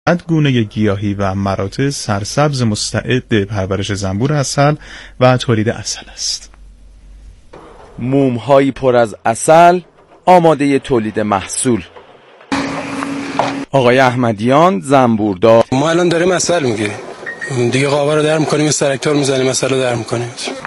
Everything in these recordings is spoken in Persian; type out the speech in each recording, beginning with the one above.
گونه گیاهی و مراتع سرسبز مستعد پرورش زنبور عسل و تولید عسل است. موم‌هایی پر از عسل آماده تولید محصول. آقای احمدیان زنبوردار: ما الان داریم عسل میگیریم دیگه، قابا رو در میکنیم، سلکتور میزنیم، عسل رو در میکنیم.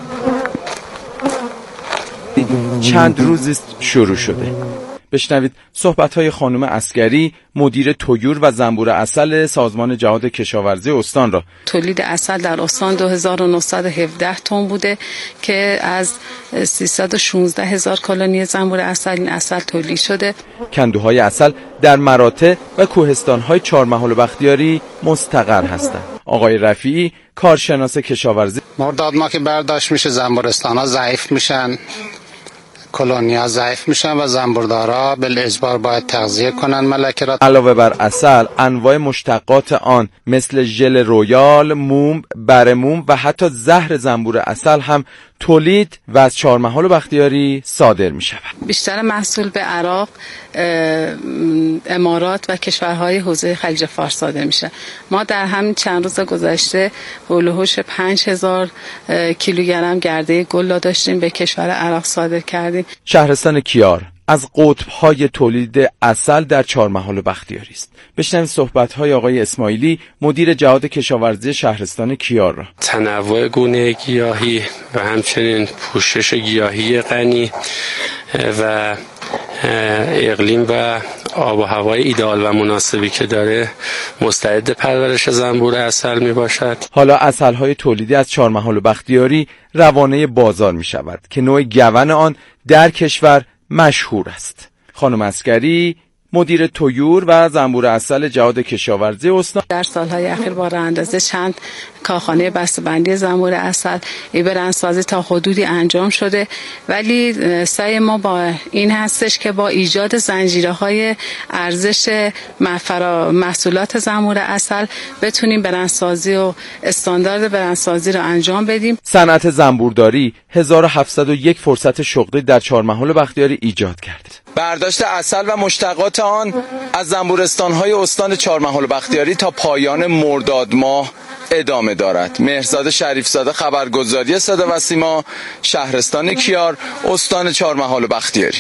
چند روزی شروع شده. بشنوید صحبت‌های خانم عسگری، مدیر طیور و زنبور عسل سازمان جهاد کشاورزی استان را. تولید عسل در استان 2917 تن بوده که از 316,000 کالونی زنبور عسل این عسل تولید شده. کندوهای عسل در مراتع و کوهستان‌های چهارمحال بختیاری مستقر هستند. آقای رفیعی کارشناس کشاورزی: مرداد ما که برداشت میشه، زنبورستان‌ها ضعیف میشن، کلونی‌ها ضعیف میشن و زنبوردارا بالاجبار باید تغذیه کنن ملکه را. علاوه بر عسل، انواع مشتقات آن مثل ژل رویال، موم، برموم و حتی زهر زنبور عسل هم تولید و از چهارمحال بختیاری صادر می شود. بیشتر محصول به عراق، امارات و کشورهای حوزه خلیج فارس صادر میشه. ما در همین چند روز گذشته هولوحش 5000 کیلوگرم گرده گل داشتیم به کشور عراق صادر کردیم. شهرستان کیار از قطب‌های تولید عسل در چهارمحال بختیاری است. بشنوید صحبت‌های آقای اسماعیلی، مدیر جهاد کشاورزی شهرستان کیار را. تنوع گونه گیاهی و همچنین پوشش گیاهی غنی و اقلیم و آب و هوای ایدئال و مناسبی که داره مستعد پرورش زنبور عسل می باشد. حالا عسل‌های تولیدی از چهارمحال بختیاری روانه بازار می شود که نوع گون آن در کشور مشهور است. خانم عسگری، مدیر طیور و زنبور عسل جهاد کشاورزی استان: در سالهای اخیر با اندازه چند کارخانه بسته‌بندی زنبور عسل برندسازی تا حدودی انجام شده، ولی سعی ما با این هستش که با ایجاد زنجیره‌های ارزش محصولات زنبور عسل بتونیم برندسازی و استاندارد برندسازی رو انجام بدیم. صنعت زنبورداری 1701 فرصت شغلی در چهارمحال بختیاری ایجاد کرد. برداشت عسل و مشتقات آن از زنبورستان‌های استان چهارمحال بختیاری تا پایان مرداد ماه ادامه دارد. مهرزاد شریفزاده، خبرگزاری صدا و سیما، شهرستان کیار، استان چهارمحال بختیاری.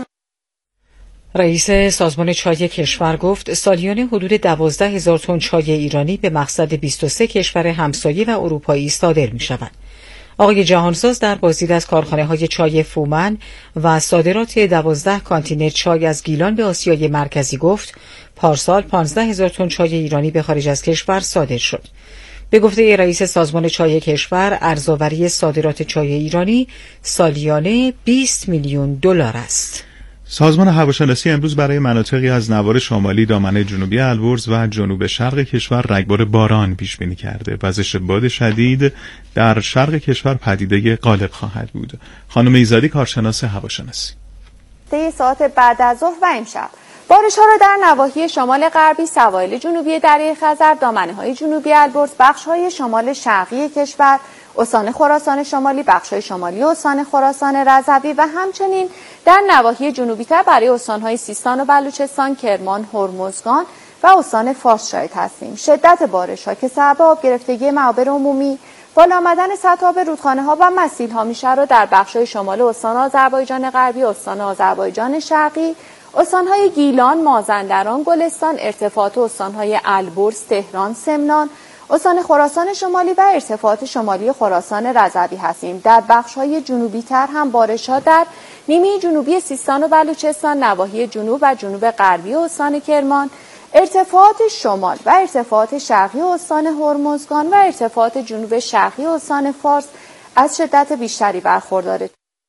رئیس سازمان چای کشور گفت سالیانه حدود 12,000 تن چای ایرانی به مقصد 23 کشور همسایه و اروپایی صادر می شود. آقای جهانساز در بازدید از کارخانه‌های چای فومن و صادرات 12 کانتینر چای از گیلان به آسیای مرکزی گفت پارسال 15,000 تن چای ایرانی به خارج از کشور صادر شد. به گفته رئیس سازمان چای کشور، ارزآوری صادرات چای ایرانی سالیانه 20 میلیون دلار است. سازمان هواشناسی امروز برای مناطقی از نوار شمالی دامنه جنوبی البرز و جنوب شرق کشور رگبار باران پیش بینی کرده. وزش باد شدید در شرق کشور پدیده غالب خواهد بود. خانم ایزادی، کارشناس هواشناسی: ساعت بعد از ظهر و امشب بارش‌ها را در نواحی شمال غربی، سواحل جنوبی دریای خزر، دامنه‌های جنوبی البرز، بخش‌های شمال شرقی کشور، استان خراسان شمالی، بخش‌های شمالی استان خراسان رضوی و همچنین در نواحی جنوبی‌تر برای استان‌های سیستان و بلوچستان، کرمان، هرمزگان و استان فارس شاهد هستیم. شدت بارش‌ها که سبب آب گرفتگی معابر عمومی، بالا آمدن سطح آب رودخانه‌ها و مسیل‌ها می‌شود را در بخش‌های شمال استان آذربایجان غربی، استان آذربایجان شرقی، استان‌های گیلان، مازندران، گلستان، ارتفاعات استان‌های البرز، تهران، سمنان، استان خراسان شمالی و ارتفاعات شمالی خراسان رضوی هستیم. در بخش‌های جنوبی‌تر هم بارش‌ها در نیمه جنوبی سیستان و بلوچستان، نواحی جنوب و جنوب غربی استان کرمان، ارتفاعات شمال و ارتفاعات شرقی استان هرمزگان و ارتفاعات جنوب شرقی استان فارس از شدت بیشتری برخورداره.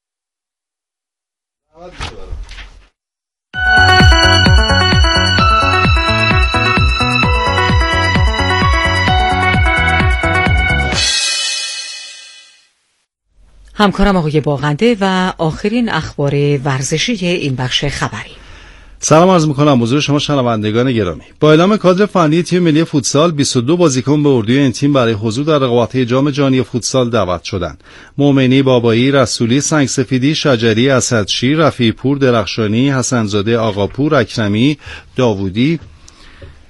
همکارم آقای باغنده و آخرین اخبار ورزشی این بخش خبری. سلام عرض می‌کنم حضور شما شنوندگان گرامی. با اعلام کادر فنی تیم ملی فوتسال 22 بازیکن به اردوی این تیم برای حضور در رقابت‌های جام جهانی فوتسال دعوت شدند. مومنی، بابایی، رسولی، سنگسفیدی، شجری، اسدشیر، رفیع‌پور، درخشانی، حسنزاده، آقاپور، اکرمی، داوودی،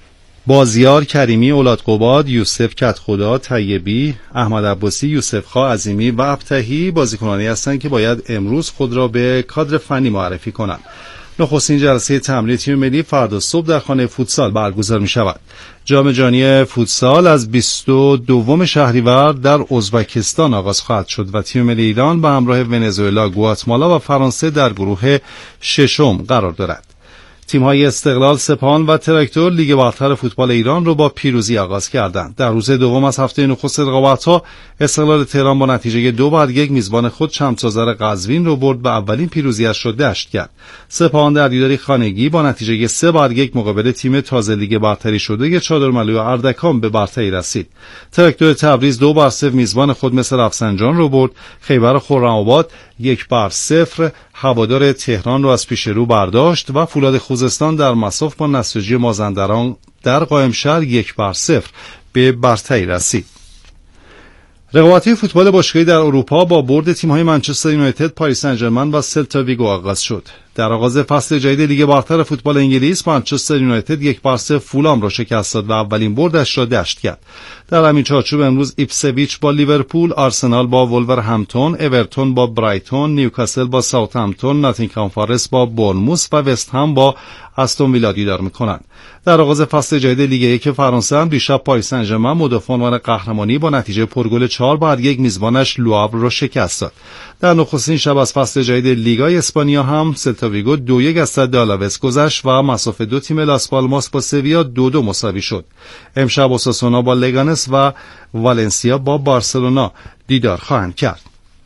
بازیار کریمی، اولاد قباد، یوسف کدخدا، طیبی، احمد عباسی، یوسف خا عظیمی و ابتهی بازیکنانی هستند که باید امروز خود را به کادر فنی معرفی کنند. نخستین جلسه تمرین تیم ملی فردا صبح در خانه فوتسال برگزار می شود. جام جهانی فوتسال از 22 شهریور در ازبکستان آغاز خواهد شد و تیم ملی ایران به همراه ونزوئلا، گواتمالا و فرانسه در گروه ششم قرار دارد. تیم‌های استقلال، سپاهان و تراکتور لیگ برتر فوتبال ایران را با پیروزی آغاز کردند. در روز دوم از هفته نخست رقابت‌ها استقلال تهران با نتیجه 2-1 میزبان خود شمس‌آذر قزوین را برد و اولین پیروزیش را دشت کرد. سپاهان در دیداری خانگی با نتیجه 3-1 مقابل تیم تازه لیگ برتری شده چادرملو اردکان به برتری رسید. تراکتور تبریز 2-0 میزبان خود مس رفسنجان را برد. خیبر خرم‌آباد 1-0 هوادار تهران را از پیش رو برداشت و فولاد خوزستان در مصاف با نساجی مازندران در قائمشهر 1-0 به برتری رسید. رقابت‌های فوتبال باشگاهی در اروپا با برد تیم‌های منچستر یونایتد، پاریس سن ژرمن و سلتا ویگو آغاز شد. در آغاز فصل جدید لیگ برتر فوتبال انگلیس، منچستر یونایتد 1-0 فولام را شکست داد و اولین بردش را دشت کرد. در همین چارچوب امروز ایپسویچ با لیورپول، آرسنال با ولورهمپتون، اورتون با برایتون، نیوکاسل با ساوثهمپتون، ناتینگهام فارست با بورنموث و وست هم با استون ویلا دیدار می‌کنند. در آغاز فصل جدید لیگ 1 فرانسه هم دیشب پاریس سن ژرمن مدافعان قهرمانی با نتیجه پرگل 4-1 میزبانش لوآور را شکست داد. در نخستین شب از فصل جدید لیگای اسپانیا هم سلتا ویگو 2-1 از صد آلاوس گذشت و مسافه دو تیم لاس پالماس با سویا 2-2 مساوی شد. امشب اوساسونا با لگانس و والنسیا با بارسلونا دیدار خواهند کرد.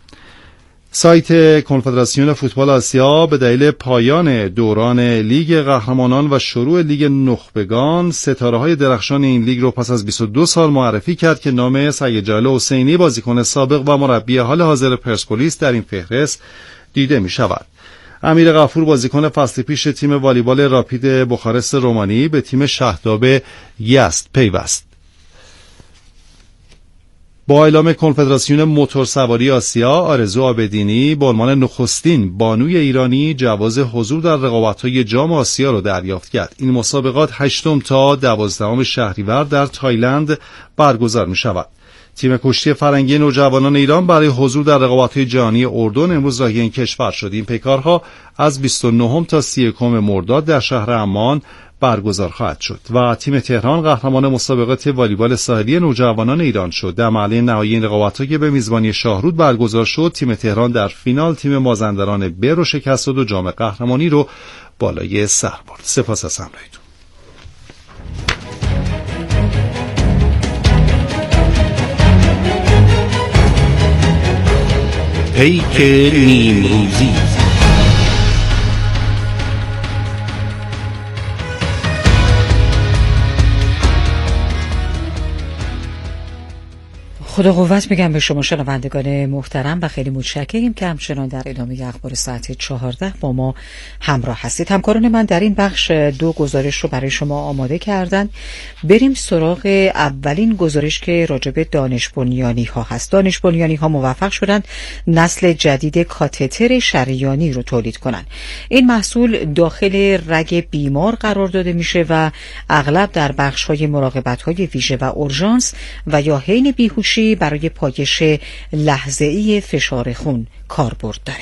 سایت کنفدراسیون فوتبال آسیا به دلیل پایان دوران لیگ قهرمانان و شروع لیگ نخبگان ستاره‌های درخشان این لیگ رو پس از 22 سال معرفی کرد که نام سید جلال حسینی، بازیکن سابق و مربی حال حاضر پرسپولیس در این فهرست دیده می شود. امیر غفور، بازیکن فصل پیش تیم والیبال راپید بخارست رومانی، به تیم شهداب یزد پیوست. با اعلام کنفدراسیون موتورسواری آسیا، آرزو آبدینی به عنوان نخستین بانوی ایرانی جواز حضور در رقابت‌های جام آسیا را دریافت کرد. این مسابقات 8 تا 12 شهریور در تایلند برگزار می‌شود. تیم کشتی فرنگی نوجوانان ایران برای حضور در رقابت‌های جهانی اردن امروز راهی این کشور شد. این پیکارها از 29 تا 31 مرداد در شهر عمان برگزار خواهد شد و تیم تهران قهرمان مسابقات والیبال ساحلی نوجوانان ایران شد. در مرحله نهایی این رقابت‌ها که به میزبانی شاهرود برگزار شد، تیم تهران در فینال تیم مازندران ب رو شکست داد و جام قهرمانی رو بالای سر برد. سپاس از همراهیتون. پیک نیمروزی. خدا قوت میگم به شما شنوندگان محترم و خیلی متشکریم که همچنان در ادامه اخبار ساعت 14 با ما همراه هستید. همکاران من در این بخش 2 گزارش رو برای شما آماده کردن. بریم سراغ اولین گزارش که راجع به دانش بنیانی ها هست. دانش بنیانی ها موفق شدن نسل جدید کاتتر شریانی رو تولید کنن. این محصول داخل رگ بیمار قرار داده میشه و اغلب در بخش های مراقبت های ویژه و اورژانس و یا حین بیهوشی برای پایش لحظه‌ای فشار خون کاربرد داره.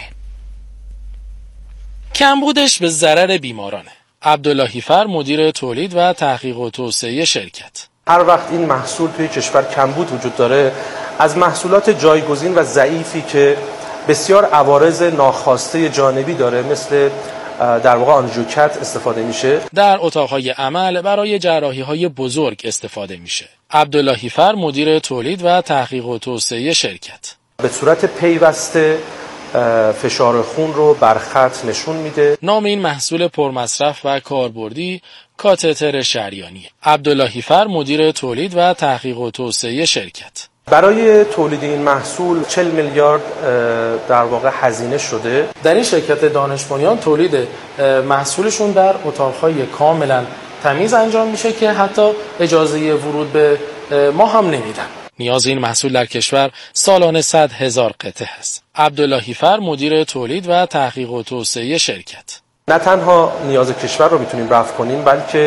کمبودش به ضرر بیمارانه. عبداللهی فر، مدیر تولید و تحقیق و توسعه شرکت: هر وقت این محصول توی کشور کمبود وجود داره، از محصولات جایگزین و ضعیفی که بسیار عوارض ناخواسته جانبی داره مثل در واقع آنژیوکت استفاده میشه. در اتاقهای عمل برای جراحی‌های بزرگ استفاده میشه. عبداللهی فر، مدیر تولید و تحقیق و توسعه شرکت: به صورت پیوسته فشار خون رو بر خط نشون میده. نام این محصول پرمصرف و کاربردی کاتتر شریانی. عبداللهی فر، مدیر تولید و تحقیق و توسعه شرکت: برای تولید این محصول 40 میلیارد در واقع هزینه شده. در این شرکت دانش بنیان تولید محصولشون در اتاقهای کاملا تمیز انجام میشه که حتی اجازه ورود به ما هم نمیدن. نیاز این محصول در کشور سالانه 100,000 قطعه است. عبداللهی فر، مدیر تولید و تحقیق و توسعه شرکت: نه تنها نیاز کشور رو میتونیم رفع کنیم، بلکه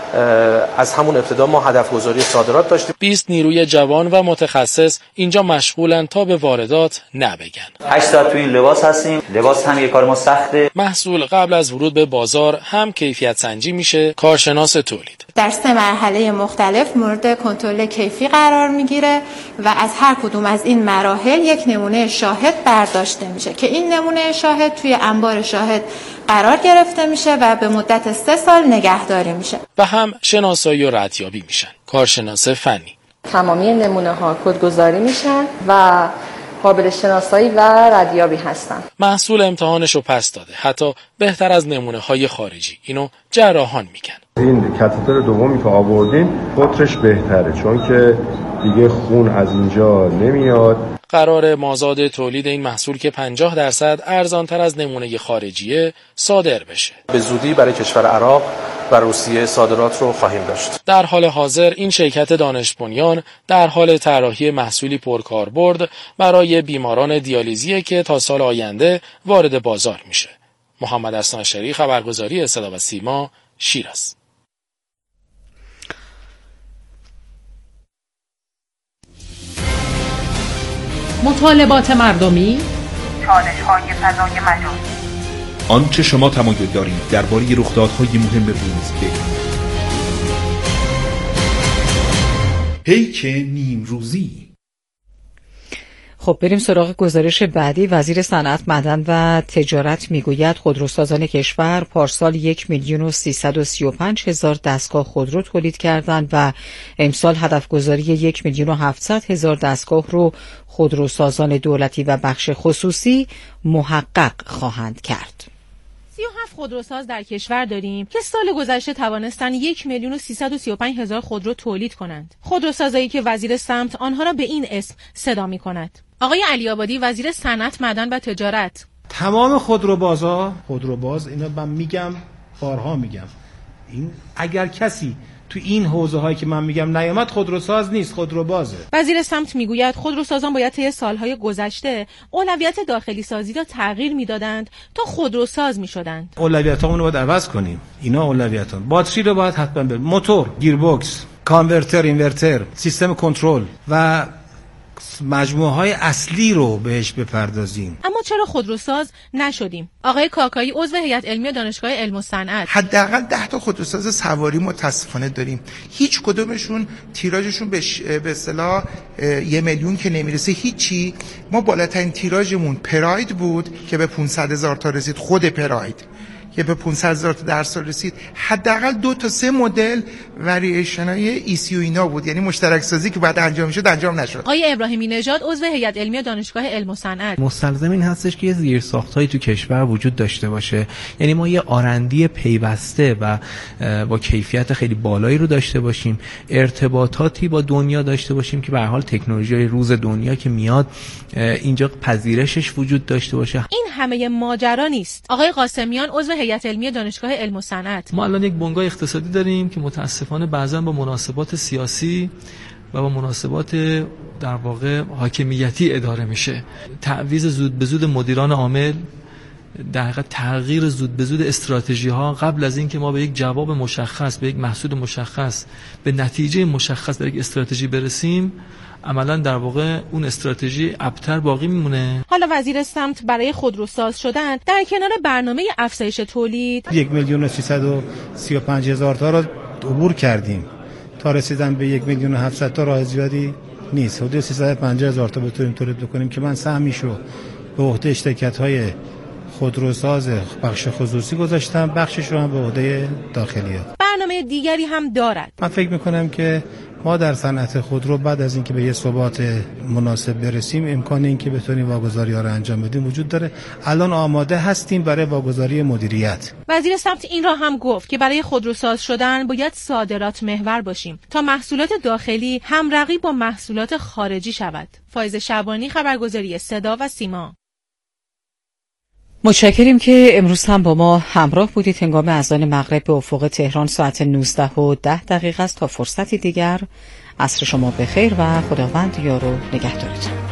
از همون ابتدا ما هدف گذاری صادرات داشتیم. 20 نیروی جوان و متخصص اینجا مشغولن تا به واردات نبگن. 8 ساعت توی این لباس هستیم. لباس هم یه کار ما سخته. محصول قبل از ورود به بازار هم کیفیت سنجی میشه. کارشناس تولید در 3 مرحله مختلف مورد کنترل کیفی قرار میگیره و از هر کدوم از این مراحل یک نمونه شاهد برداشته میشه که این نمونه شاهد توی انبار شاهد قرار گرفته میشه و به مدت 3 سال نگهداری میشه و هم شناسایی و ردیابی میشن. کارشناس فنی. تمامی نمونه ها کدگذاری میشن و قابل شناسایی و ردیابی هستن. محصول امتحانش رو پس داده، حتی بهتر از نمونه های خارجی. اینو جراحان میگن. این کاتتر دومی که آوردین قطرش بهتره چون که دیگه خون از اینجا نمیاد. قرار مازاد تولید این محصول که 50% ارزانتر از نمونه خارجیه صادر بشه. به زودی برای کشور عراق و روسیه صادرات رو خواهیم داشت. در حال حاضر این شرکت دانش بنیان در حال طراحی محصولی پرکاربرد برای بیماران دیالیزیه که تا سال آینده وارد بازار میشه. محمد احسان شری، خبرگزاری صدا و سیما، شیراز. مطالبات مردمی، چالش‌های فضای مجازی، آنچه شما تمایل دارید درباره رخدادهای مهم روز بگویید. پیک نیمروزی. خب بریم سراغ گزارش بعدی. وزیر صنعت، معدن و تجارت میگوید خودروسازان کشور پارسال 1,335,000 دستگاه خودرو تولید کردند و امسال هدفگذاری 1,700,000 دستگاه رو خودروسازان دولتی و بخش خصوصی محقق خواهند کرد. 37 خودروساز در کشور داریم که سال گذشته توانستن 1,335,000 خودرو تولید کنند. خودروسازایی که وزیر سمت آنها را به این اسم صدا می کند. آقای علی آبادی، وزیر صنعت، معدن و تجارت: تمام خودروباز اینا من میگم، بارها میگم، این اگر کسی تو این حوزه هایی که من میگم نیامد خودروساز نیست، خودروبازه. وزیر سمت میگوید خودروسازان باید طی سالهای گذشته اولویت داخلی سازی را تغییر میدادند تا خودروساز میشدند. اولویتامون رو باید عوض کنیم. اینا اولویتام. باتری رو باید حتما بریم. موتور، گیربکس، کانورتر، اینورتر، سیستم کنترل و مجموعه های اصلی رو بهش بپردازیم. اما چرا خودروساز نشدیم؟ آقای کاکایی، عضو هیئت علمی دانشگاه علم و صنعت: حداقل 10 تا خودروساز سواری متاسفانه داریم. هیچ کدومشون تیراژشون به اصطلاح 1 میلیون که نمیرسه هیچی. ما بالاترین تیراژمون پراید بود که به 500,000 تا رسید، خود پراید که به 500,000 تا در سال رسید. حداقل 2 تا 3 مدل وریشنای ECU اینا بود، یعنی مشترک سازی که بعد انجام شد انجام نشد. آقای ابراهیمی نژاد، عضو هیئت علمی دانشگاه علم و صنعت: مستلزم این هستش که یه زیرساخت‌هایی تو کشور وجود داشته باشه، یعنی ما یه آرندی پیوسته و با کیفیت خیلی بالایی رو داشته باشیم، ارتباطاتی با دنیا داشته باشیم که به هر حال تکنولوژی روز دنیا که میاد اینجا پذیرشش وجود داشته باشه. این همه ماجرا نیست. آقای قاسمیان، عضو هیئت علمی دانشگاه علم و صنعت: ما الان یک بنگاه اقتصادی داریم که متاسفانه بعضا با مناسبات سیاسی و با مناسبات در واقع حاکمیتی اداره میشه. تعویض زود به زود مدیران عامل، در حقیقت تغییر زود به زود استراتژی ها قبل از اینکه ما به یک جواب مشخص، به یک محصول مشخص، به نتیجه مشخص در یک استراتژی برسیم، عملا در واقع اون استراتژی ابتر باقی میمونه. حالا وزیر سمت برای خودروساز شدن در کنار برنامه افزایش تولید 1,335,000 تا رو عبور کردیم تا رسیدن به 1,700,000 تا راه زیادی نیست. حدود 350,000 تا بتونیم تولید بکنیم که من سهمیشو به عهده شرکت‌های خودروساز بخش خصوصی گذاشتم، بخشش رو هم به عهده داخلیات. برنامه دیگری هم دارد. من فکر میکنم که ما در صنعت خودرو بعد از اینکه به یه ثبات مناسب برسیم امکان اینکه بتونیم واگذاری‌ها رو انجام بدیم وجود داره. الان آماده هستیم برای واگذاری مدیریت. وزیر سمت این را هم گفت که برای خودروساز شدن باید صادرات محور باشیم تا محصولات داخلی هم رقیب با محصولات خارجی شود. فایزه شعبانی، خبرگزاری صدا و سیما. متشکریم که امروز هم با ما همراه بودید. هنگام اذان مغرب به افق تهران ساعت 19:10 است. تا فرصتی دیگر عصر شما بخیر و خداوند یار و نگهدارتون.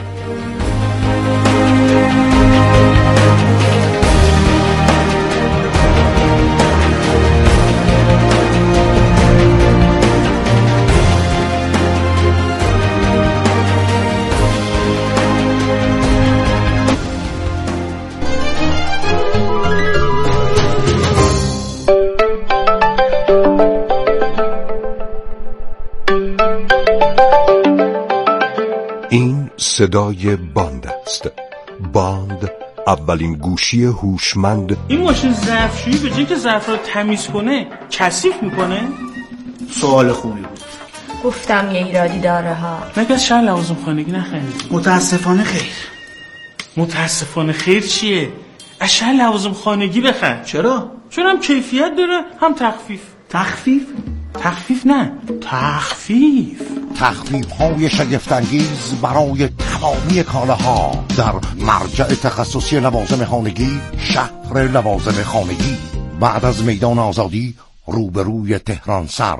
این صدای باند است. باند، اولین گوشی هوشمند. این ماشین ظرفشویی به جای که ظرف رو تمیز کنه کثیف میکنه؟ سوال خوبی بود. گفتم یه ایرادی داره ها. مگه از شهر لوازم خانگی نخریدی؟ متاسفانه خیر. متاسفانه خیر چیه؟ از شهر لوازم خانگی بخر. چرا؟ چون هم کیفیت داره هم تخفیف. تخفیف؟ تخفیف نه، تخفیف. تخفیف های شگفت‌انگیز برای تمامی کالاها در مرجع تخصصی لوازم خانگی، شهر لوازم خانگی، بعد از میدان آزادی، روبروی تهران سر.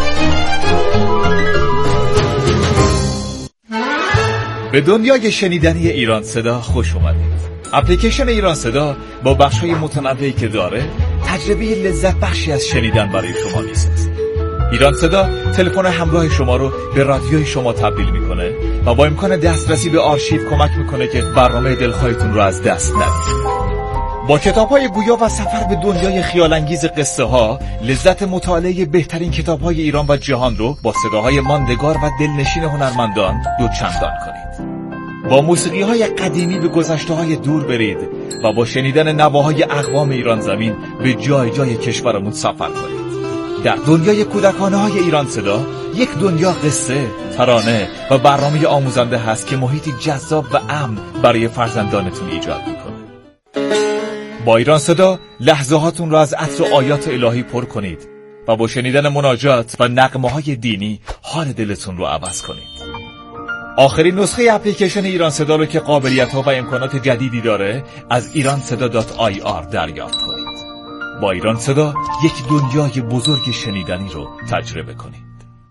به دنیای شنیدنی ایران صدا خوش اومدید. اپلیکیشن ایران صدا با بخش‌های متنوعی که داره، تجربه لذت بخشی از شنیدن برای شما میسازه. ایران صدا تلفن همراه شما رو به رادیوی شما تبدیل میکنه و با امکان دسترسی به آرشیو کمک میکنه که برنامه دلخواهتون رو از دست ندید. با کتاب‌های گویا و سفر به دنیای خیال‌انگیز قصه ها، لذت مطالعه بهترین کتاب‌های ایران و جهان رو با صداهای ماندگار و دلنشین هنرمندان دوچندان کنید. با موسیقی‌های قدیمی به گذشته‌های دور برید و با شنیدن نواهای اقوام ایران زمین به جای جای کشورمون سفر کنید. در دنیای کودکانه‌های ایران صدا، یک دنیا قصه، ترانه و برنامه آموزنده هست که محیطی جذاب و امن برای فرزندانتون ایجاد می‌کنه. با ایران صدا لحظه هاتون را از عطر آیات الهی پر کنید و با شنیدن مناجات و نغمه‌های دینی حال دلتون رو عوض کنید. آخرین نسخه اپلیکیشن ایران صدا رو که قابلیت‌ها و امکانات جدیدی داره از iranseda.ir دریافت کنید. با ایران صدا یک دنیای بزرگ شنیدنی رو تجربه کنید.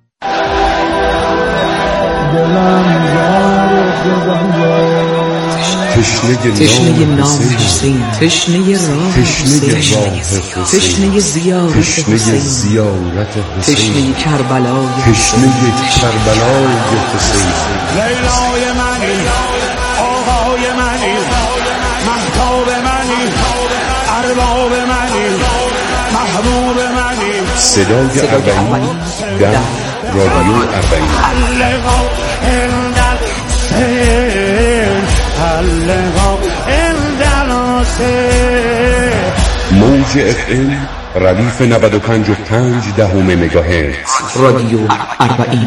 تشنه نام حسین، تشنه راه حسین، تشنه زیارت حسین، تشنه کربلای حسین، لیلای منی، آقای منی، مهتاب منی، ارباب منی، محبوب منی. صدای اربعین در رادیو اربعین. موج FM ردیف 95.5 مگاهرتز. رادیو اربعین.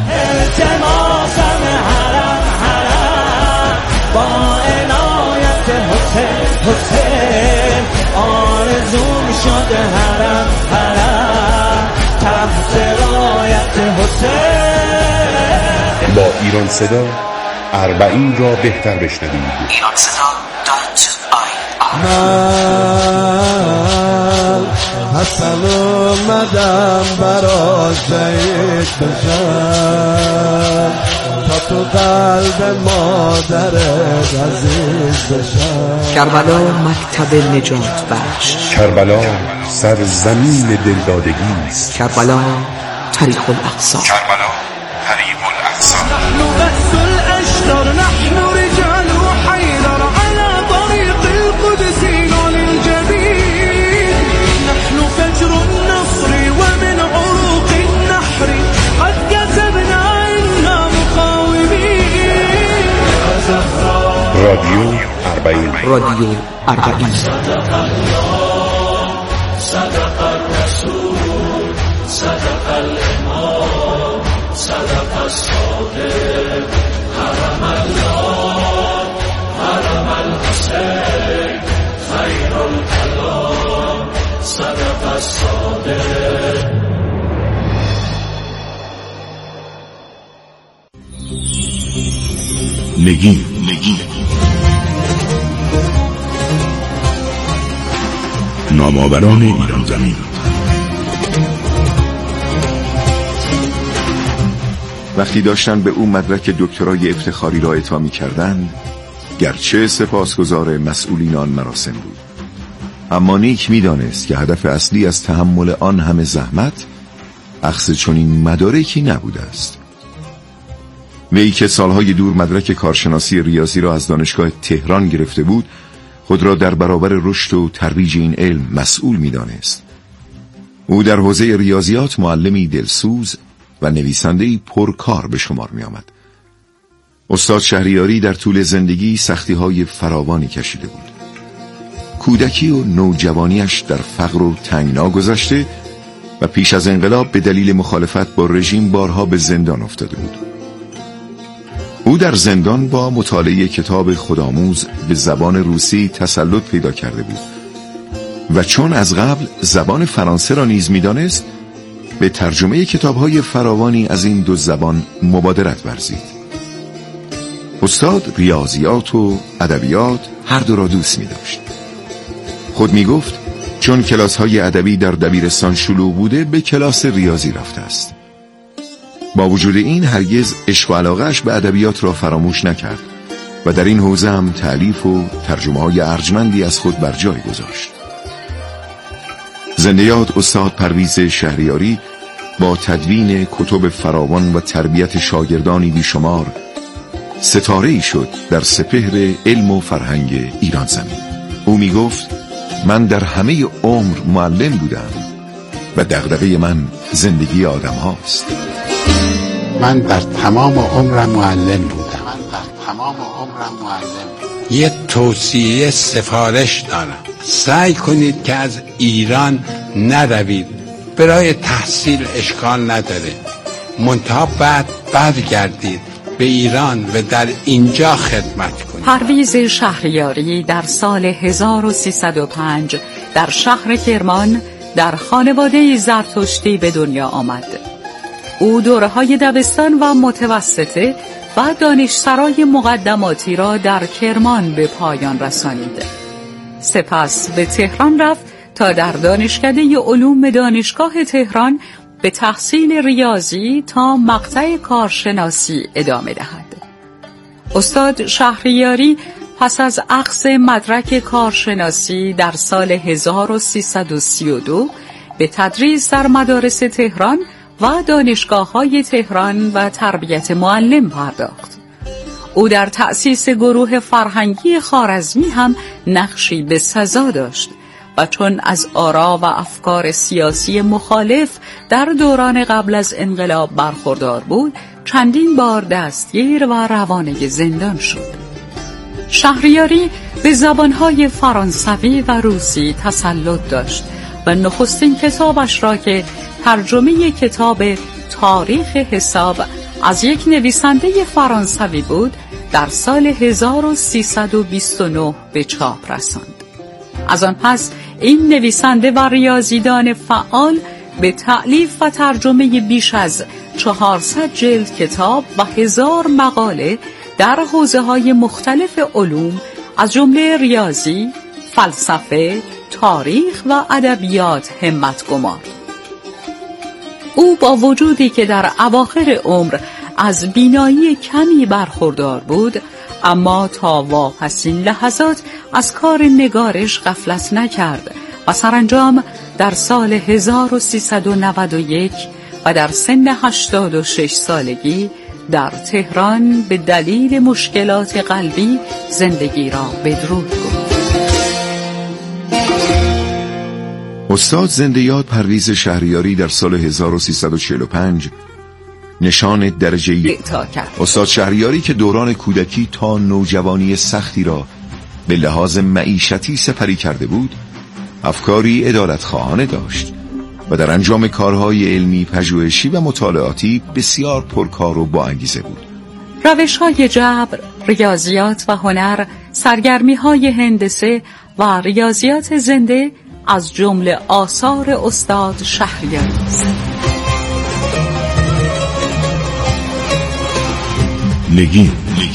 با عنایت حسین آرزوم شده حرم تحت رایت حسین. با ایران صدا اربعین را بهتر بشنوید. ایران صدا من حسن اومدم برا شهید بشم تا تو قلب مادرت عزیز بشم. کربلا مکتب نجات بخش. کربلا سرزمین دلدادگی است. کربلا طریق الاقصی. کربلا طریق الاقصی. نحن بس الاشدر، نحن رجال حیدر على طریق القدس للجبین. نحن فجر النصر ومن عروق النحر قد كسبنا إنا مقاومين. رادیو اربعین. رادیو اربعین. صدق الله صدق الرسول صدق الامام صدق الصادق حرم الله حرم الحسین خیر الکلام صدق الصادق. نگین نامآوران ایران زمین. وقتی داشتن به او مدرک دکترای افتخاری را اعطا می‌کردند، گرچه سپاسگزار مسئولین آن مراسم بود، اما نیک می‌دانست که هدف اصلی از تحمل آن همه زحمت اخذ چنین مدارکی نبوده است. وی که سالهای دور مدرک کارشناسی ریاضی را از دانشگاه تهران گرفته بود، خود را در برابر رشد و ترویج این علم مسئول می‌دانست. او در حوزه ریاضیات معلمی دلسوز، و نویسنده‌ای پرکار به شمار می آمد. استاد شهریاری در طول زندگی سختی‌های فراوانی کشیده بود. کودکی و نوجوانیش در فقر و تنگنا گذشته و پیش از انقلاب به دلیل مخالفت با رژیم بارها به زندان افتاده بود. او در زندان با مطالعه کتاب خودآموز به زبان روسی تسلط پیدا کرده بود و چون از قبل زبان فرانسه را نیز می‌دانست، به ترجمه کتاب‌های فراوانی از این دو زبان مبادرت ورزید. استاد ریاضیات و ادبیات هر دو را دوست می‌داشت. خود می‌گفت چون کلاس‌های ادبی در دبیرستان شلوغ بوده به کلاس ریاضی رفته است. با وجود این هرگز عشق و علاقه‌اش به ادبیات را فراموش نکرد و در این حوزه هم تألیف و ترجمه‌های ارجمندی از خود بر جای گذاشت. زنده یاد استاد پرویز شهریاری با تدوین کتب فراوان و تربیت شاگردانی بیشمار ستاره‌ای شد در سپهر علم و فرهنگ ایران زمین. او می گفت من در همه عمر معلم بودم و دغدغه من زندگی آدم هاست. من در تمام عمرم معلم بودم. یه توصیه سفارش دارم. سعی کنید که از ایران نروید. برای تحصیل اشکال نداره، منتها بعد برگردید به ایران و در اینجا خدمت کنید. پرویز شهریاری در سال 1305 در شهر کرمان در خانواده زرتشتی به دنیا آمد. او دوره‌های دبستان و متوسطه و دانشسرای مقدماتی را در کرمان به پایان رسانید. سپس به تهران رفت تا در دانشکده علوم دانشگاه تهران به تحصیل ریاضی تا مقطع کارشناسی ادامه دهد. استاد شهریاری پس از اخذ مدرک کارشناسی در سال 1332 به تدریس در مدارس تهران و دانشگاه‌های تهران و تربیت معلم پرداخت. او در تأسیس گروه فرهنگی خوارزمی هم نقشی بسزا داشت و چون از آرا و افکار سیاسی مخالف در دوران قبل از انقلاب برخوردار بود، چندین بار دستگیر و روانه زندان شد. شهریاری به زبانهای فرانسوی و روسی تسلط داشت و نخستین کتابش را که ترجمه کتاب تاریخ حساب از یک نویسنده فرانسوی بود در سال 1329 به چاپ رساند. از آن پس این نویسنده و ریاضیدان فعال به تألیف و ترجمه بیش از 400 جلد کتاب و 1000 مقاله در حوزه‌های مختلف علوم از جمله ریاضی، فلسفه، تاریخ و ادبیات همت گمارد. او با وجودی که در اواخر عمر از بینایی کمی برخوردار بود، اما تا واپسین لحظات از کار نگارش غفلت نکرد و سرانجام در سال 1391 و در سن 86 سالگی در تهران به دلیل مشکلات قلبی زندگی را بدرود گفت. استاد زنده یاد پرویز شهریاری در سال 1345 نشان درجه‌ای اعطا کرد. استاد شهریاری که دوران کودکی تا نوجوانی سختی را به لحاظ معیشتی سپری کرده بود، افکاری عدالتخواهانه داشت و در انجام کارهای علمی، پژوهشی و مطالعاتی بسیار پرکار و با انگیزه بود. روش‌های جبر، ریاضیات و هنر، سرگرمی‌های هندسه و ریاضیات زنده از جمله آثار استاد شهریاری است. نگین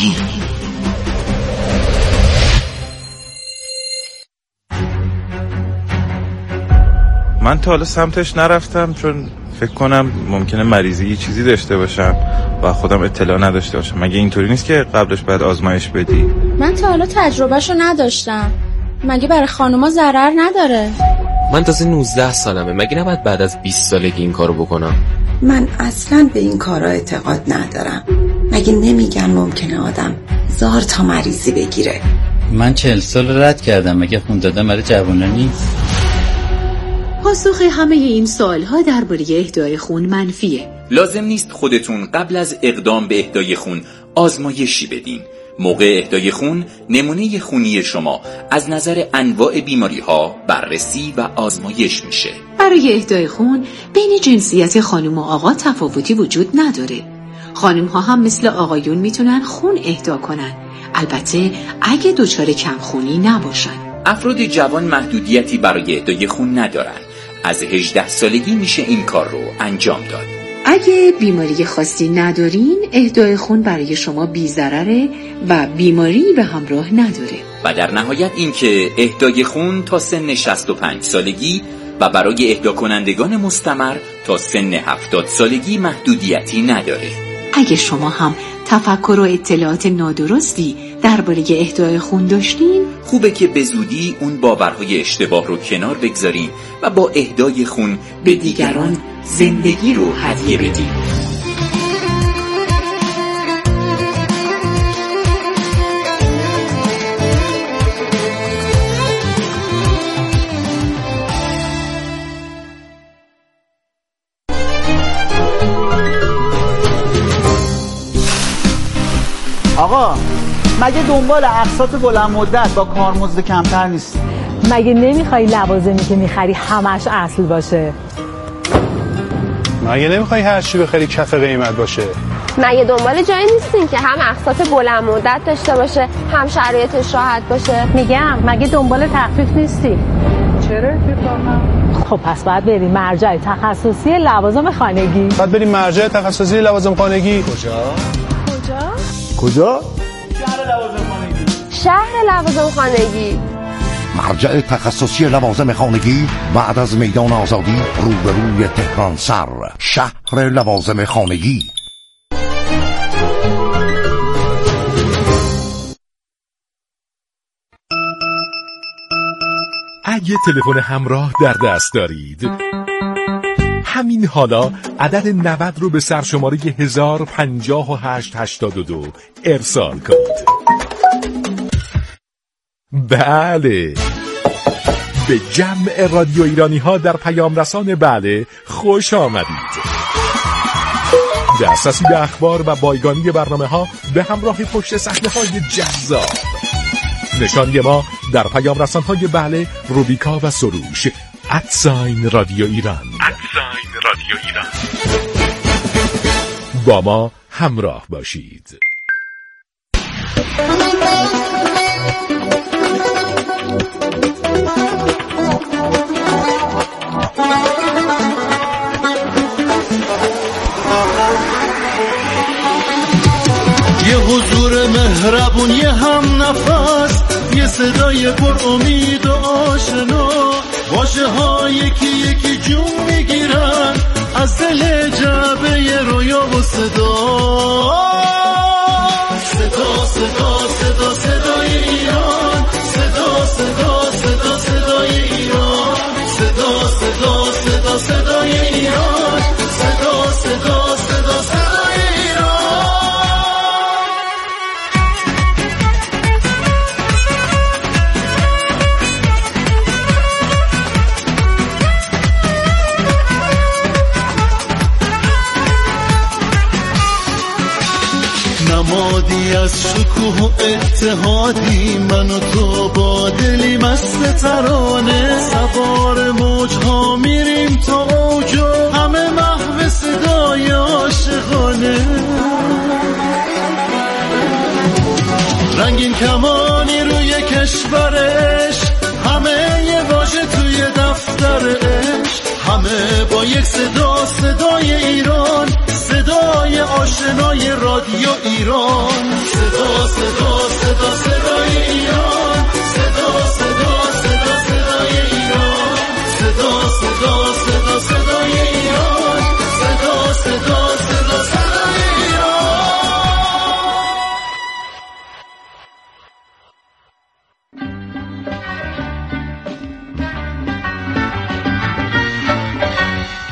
من تا حالا سمتش نرفتم چون فکر کنم ممکنه مریضی یه چیزی داشته باشم و خودم اطلاع نداشته باشم. مگه اینطوری نیست که قبلش باید آزمایش بدی؟ من تا حالا تجربهشو نداشتم. مگه برای خانوما ضرر نداره؟ من تازه 19 سالمه. مگه نباید بعد از 20 سالگی این کارو بکنم؟ من اصلاً به این کارا اعتقاد ندارم. مگه نمیگن ممکنه آدم 1000 تا مریضی بگیره؟ من 40 سال رد کردم. مگه خون دادن برای جوونا نیست؟ پاسخ همه این سوال‌ها درباره اهدای خون منفیه. لازم نیست خودتون قبل از اقدام به اهدای خون آزمایشی بدین. موقع اهدای خون نمونه خونی شما از نظر انواع بیماری‌ها بررسی و آزمایش میشه. برای اهدای خون بین جنسیت خانم و آقا تفاوتی وجود نداره. خانم ها هم مثل آقایون میتونن خون اهدا کنن، البته اگه دچار کمخونی نباشن. افراد جوان محدودیتی برای اهدای خون ندارن. از 18 سالگی میشه این کار رو انجام داد. اگه بیماری خاصی ندارین، اهدای خون برای شما بی‌ضرره و بیماری به همراه نداره. و در نهایت اینکه اهدای خون تا سن 65 سالگی و برای اهدا کنندگان مستمر تا سن 70 سالگی محدودیتی نداره. اگه شما هم تفکر و اطلاعات نادرستی درباره اهدای خون داشتین، خوبه که به زودی اون باورهای اشتباه رو کنار بگذارین و با اهدای خون به دیگران زندگی رو هدیه بدین. آقا مگه دنبال اقساط بلند مدت با کارمزد کمتر نیست؟ مگه نمیخوای لوازمی که میخری همش اصل باشه؟ مگه نمیخوای هر چی بخری کف قیمت باشه؟ مگه دنبال جایی نیستین که هم اقساط بلند مدت داشته باشه هم شرایطش راحت باشه؟ میگم مگه دنبال تخفیف نیستی؟ چرا خب پس باید بریم مرجع تخصصی لوازم خانگی. باید بریم مرجع تخصصی لوازم خانگی. کجا؟ شهر لوازم خانگی. مرجع تخصصی لوازم خانگی بعد از میدان آزادی روبروی تهران سر، شهر لوازم خانگی. اگه تلفن همراه در دست دارید، همین حالا عدد 90 رو به سرشماره 105882 ارسال کنید. بله، به جمع رادیو ایرانی ها در پیام رسان بله خوش آمدید. دسترسی به اخبار و بایگانی برنامه ها به همراه پشت صحنه های جذاب. نشانی ما در پیام رسان های بله، روبیکا و سروش @رادیو ایران. با ما همراه باشید. یه حضور مهربون، یه هم نفس، یه صدای پر امید و آشنا، واژه ها یکی یکی جون میگیرن از دل جعبه رویا و صدا. صدا صدا صدا صدای ایران، صدا صدا صدا صدای ایران، صدا صدا صدا صدای ایران، صدا صدا صدا صدای ایران. نمادی از شکوه و اتحادی، من و تو با دلی مست ترانه، سوار موجها میریم تا اوج و همه محو صدای عاشقانه. رنگین کمانی روی کشورش، همه یه واژه توی دفترش، همه با یک صدا، صدای ایران، صدای آشنای رادیو ایران. صدا صدا صدا